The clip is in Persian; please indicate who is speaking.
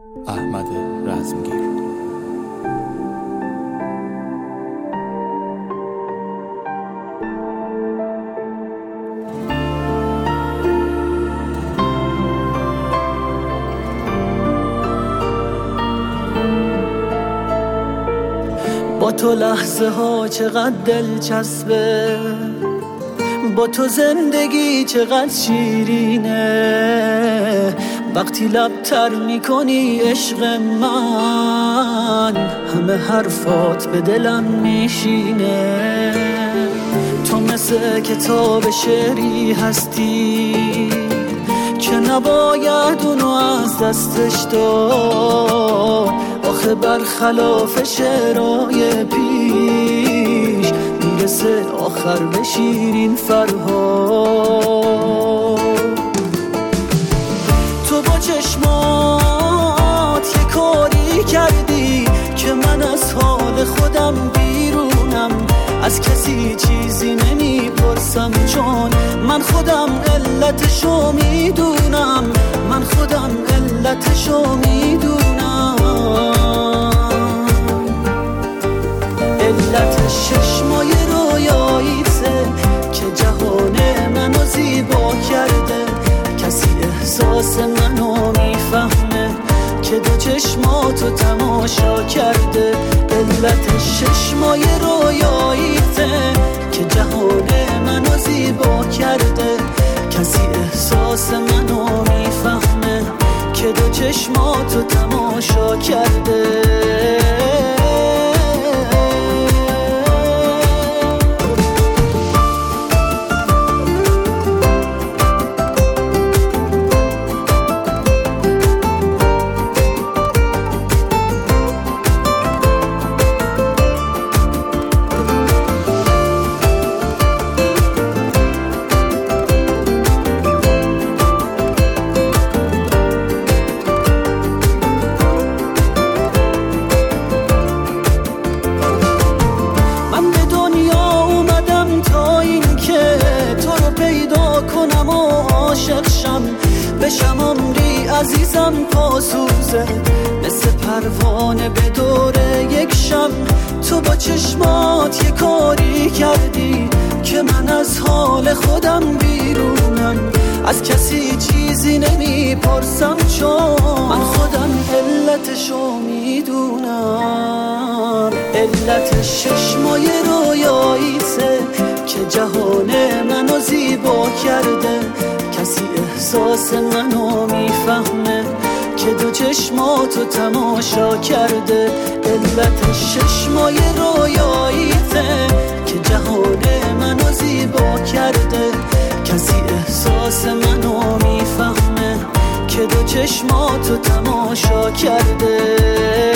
Speaker 1: احمد رزمگیر.
Speaker 2: با تو لحظه ها چقدر دلچسبه، با تو زندگی چقدر شیرینه. وقتی لب تر میکنی عشق من، همه حرفات به دلم میشینه. تو مثل کتاب شعری هستی که نباید اونو از دستش داد. آخه برخلاف شعرهای پیش میرسه آخر به شیرین فرهاد. تو با چشمات یه کاری کردی که من از حال خودم بیرونم. از کسی چیزی نمیپرسم چون من خودم علتشو میدونم، من خودم علتشو میدونم. علتش چشمای رویاییته که جهان منو زیبا کرده. کسی احساس منو میفهمه که دو چشماتو تماشا کرده. علتش چشمای رویاییته که جهان منو زیبا کرده. کسی احساس منو میفهمه که دو چشماتو تماشا کرده. بشم عمری عزیزم پاسوزه، مثل پروانه به دور یک شم. تو با چشمات یه کاری کردی که من از حال خودم بیرونم. از کسی چیزی نمیپرسم چون من خودم علتشو میدونم. علتش چشمای رویاییته که جهان منو زیبا کرده. کسی احساس منو میفهمه که دو چشماتو تماشا کرده. علتش چشمای رویاییته که جهان منو زیبا کرده. کسی احساس منو میفهمه که دو چشماتو تماشا کرده.